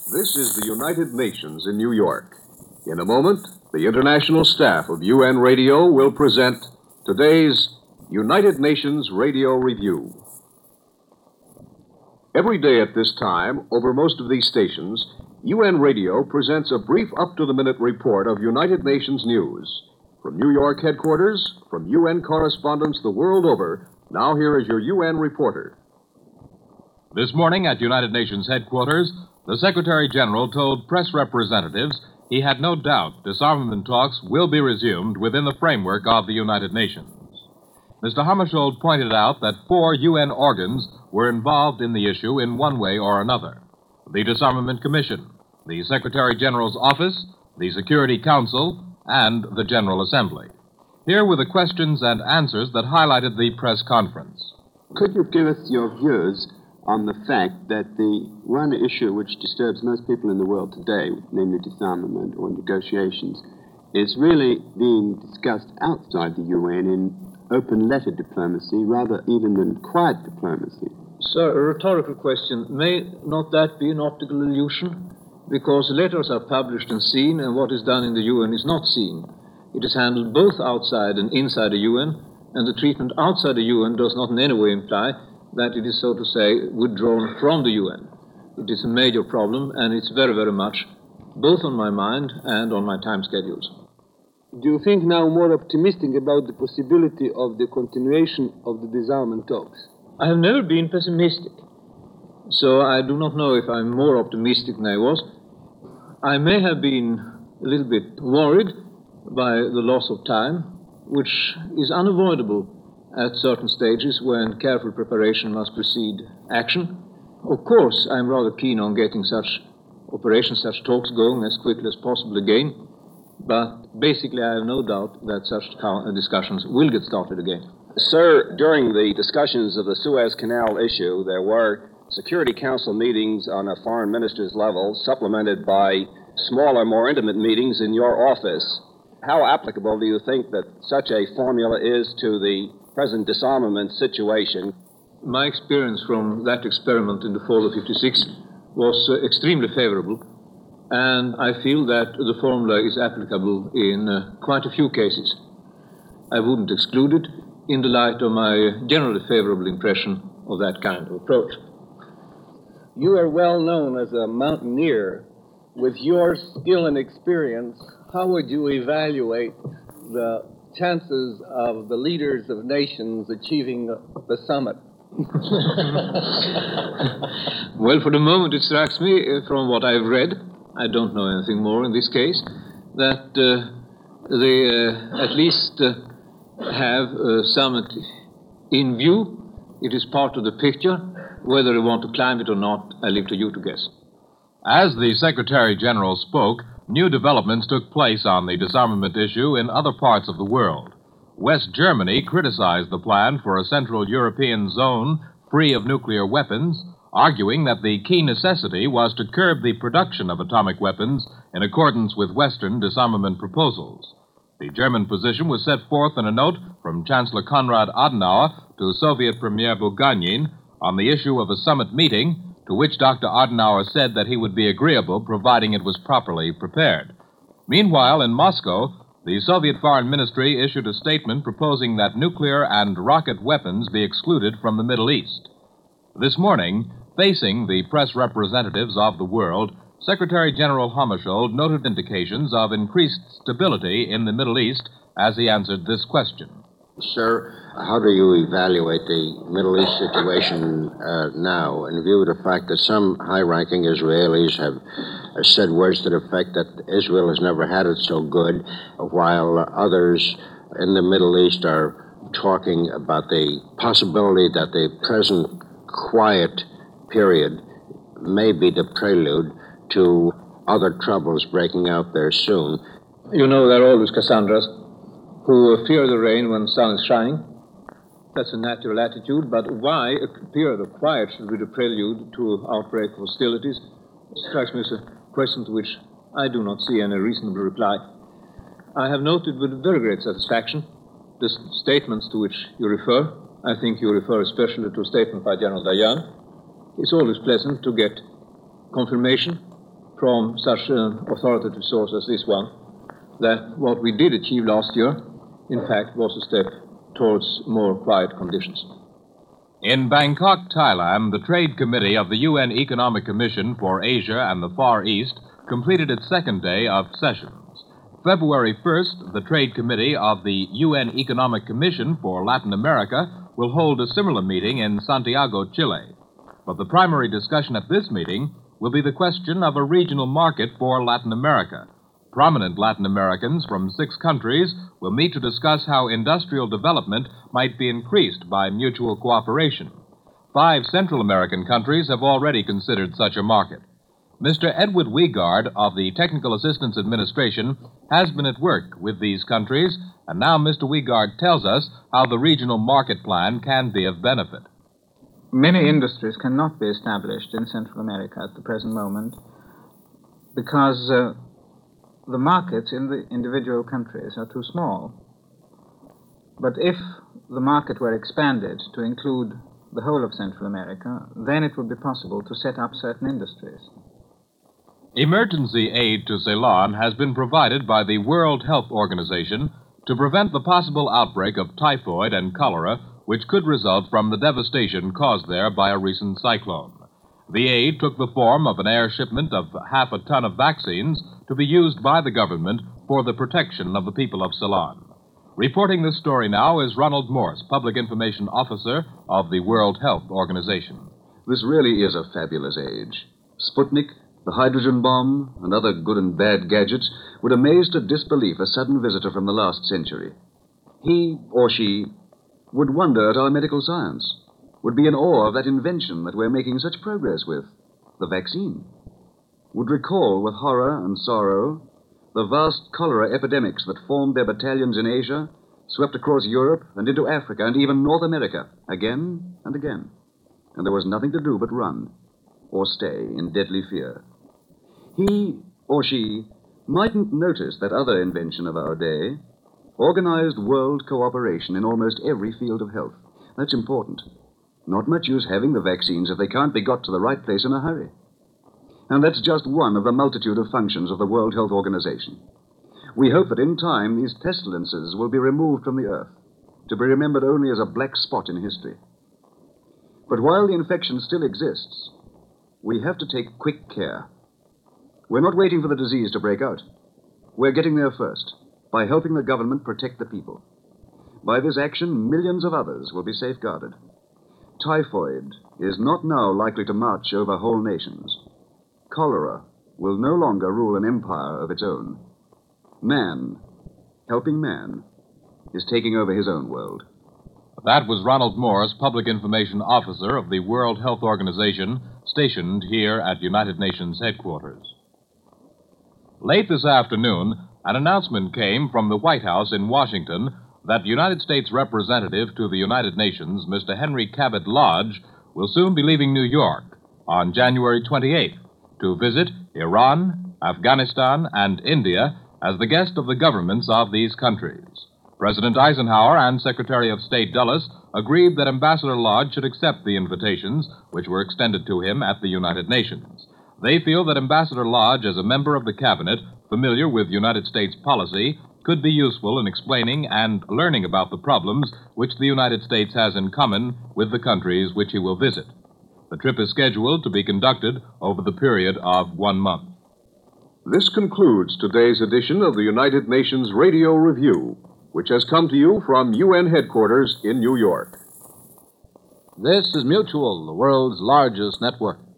This is the United Nations in New York. In a moment, the international staff of UN Radio will present today's United Nations Radio Review. Every day at this time, over most of these stations, UN Radio presents a brief up-to-the-minute report of United Nations news. From New York headquarters, from UN correspondents the world over, now here is your UN reporter. This morning at United Nations headquarters, the Secretary General told press representatives he had no doubt disarmament talks will be resumed within the framework of the United Nations. Mr. Hammarskjöld pointed out that 4 UN organs were involved in the issue in one way or another: the Disarmament Commission, the Secretary General's Office, the Security Council, and the General Assembly. Here were the questions and answers that highlighted the press conference. Could you give us your views on the fact that the one issue which disturbs most people in the world today, namely disarmament or negotiations, is really being discussed outside the UN in open letter diplomacy rather even than quiet diplomacy? Sir, a rhetorical question. May not that be an optical illusion? Because letters are published and seen, and what is done in the UN is not seen. It is handled both outside and inside the UN, and the treatment outside the UN does not in any way imply that it is, so to say, withdrawn from the UN. It is a major problem, and it's very, very much both on my mind and on my time schedules. Do you think now more optimistic about the possibility of the continuation of the disarmament talks? I have never been pessimistic, so I do not know if I'm more optimistic than I was. I may have been a little bit worried by the loss of time, which is unavoidable at certain stages when careful preparation must precede action. Of course, I'm rather keen on getting such operations, such talks going as quickly as possible again, but basically I have no doubt that such discussions will get started again. Sir, during the discussions of the Suez Canal issue, there were Security Council meetings on a foreign minister's level, supplemented by smaller, more intimate meetings in your office. How applicable do you think that such a formula is to the present disarmament situation? My experience from that experiment in the fall of '56 was extremely favorable, and I feel that the formula is applicable in quite a few cases. I wouldn't exclude it in the light of my generally favorable impression of that kind of approach. You are well known as a mountaineer. With your skill and experience, how would you evaluate the chances of the leaders of nations achieving the summit? Well, for the moment it strikes me, from what I've read, I don't know anything more in this case, that they at least have a summit in view. It is part of the picture. Whether they want to climb it or not, I leave to you to guess. As the Secretary General spoke, new developments took place on the disarmament issue in other parts of the world. West Germany criticized the plan for a Central European zone free of nuclear weapons, arguing that the key necessity was to curb the production of atomic weapons in accordance with Western disarmament proposals. The German position was set forth in a note from Chancellor Konrad Adenauer to Soviet Premier Bulganin on the issue of a summit meeting, to which Dr. Adenauer said that he would be agreeable providing it was properly prepared. Meanwhile, in Moscow, the Soviet Foreign Ministry issued a statement proposing that nuclear and rocket weapons be excluded from the Middle East. This morning, facing the press representatives of the world, Secretary General Hammarskjöld noted indications of increased stability in the Middle East as he answered this question. Sir, how do you evaluate the Middle East situation now, in view of the fact that some high-ranking Israelis have said words to the effect that Israel has never had it so good, while others in the Middle East are talking about the possibility that the present quiet period may be the prelude to other troubles breaking out there soon? You know, there are always Cassandras who fear the rain when the sun is shining. That's a natural attitude, but why a period of quiet should be the prelude to outbreak of hostilities strikes me as a question to which I do not see any reasonable reply. I have noted with very great satisfaction the statements to which you refer. I think you refer especially to a statement by General Dayan. It's always pleasant to get confirmation from such an authoritative source as this one that what we did achieve last year, in fact, was a step towards more quiet conditions. In Bangkok, Thailand, the Trade Committee of the UN Economic Commission for Asia and the Far East completed its second day of sessions. February 1st, the Trade Committee of the UN Economic Commission for Latin America will hold a similar meeting in Santiago, Chile. But the primary discussion at this meeting will be the question of a regional market for Latin America. Prominent Latin Americans from 6 countries will meet to discuss how industrial development might be increased by mutual cooperation. 5 Central American countries have already considered such a market. Mr. Edward Wiegard of the Technical Assistance Administration has been at work with these countries, and now Mr. Wiegard tells us how the regional market plan can be of benefit. Many industries cannot be established in Central America at the present moment because the markets in the individual countries are too small. But if the market were expanded to include the whole of Central America, then it would be possible to set up certain industries. Emergency aid to Ceylon has been provided by the World Health Organization to prevent the possible outbreak of typhoid and cholera, which could result from the devastation caused there by a recent cyclone. The aid took the form of an air shipment of half a ton of vaccines to be used by the government for the protection of the people of Ceylon. Reporting this story now is Ronald Morse, Public Information Officer of the World Health Organization. This really is a fabulous age. Sputnik, the hydrogen bomb, and other good and bad gadgets would amaze to disbelief a sudden visitor from the last century. He or she would wonder at our medical science, would be in awe of that invention that we're making such progress with, the vaccine, would recall with horror and sorrow the vast cholera epidemics that formed their battalions in Asia, swept across Europe and into Africa and even North America, again and again. And there was nothing to do but run or stay in deadly fear. He or she mightn't notice that other invention of our day, organized world cooperation in almost every field of health. That's important. Not much use having the vaccines if they can't be got to the right place in a hurry. And that's just one of the multitude of functions of the World Health Organization. We hope that in time these pestilences will be removed from the earth, to be remembered only as a black spot in history. But while the infection still exists, we have to take quick care. We're not waiting for the disease to break out. We're getting there first, by helping the government protect the people. By this action, millions of others will be safeguarded. Typhoid is not now likely to march over whole nations. Cholera will no longer rule an empire of its own. Man, helping man, is taking over his own world. That was Ronald Morse, Public Information Officer of the World Health Organization, stationed here at United Nations headquarters. Late this afternoon, an announcement came from the White House in Washington that United States Representative to the United Nations, Mr. Henry Cabot Lodge, will soon be leaving New York on January 28th to visit Iran, Afghanistan, and India as the guest of the governments of these countries. President Eisenhower and Secretary of State Dulles agreed that Ambassador Lodge should accept the invitations which were extended to him at the United Nations. They feel that Ambassador Lodge, as a member of the cabinet, familiar with United States policy, could be useful in explaining and learning about the problems which the United States has in common with the countries which he will visit. The trip is scheduled to be conducted over the period of 1 month. This concludes today's edition of the United Nations Radio Review, which has come to you from UN headquarters in New York. This is Mutual, the world's largest network.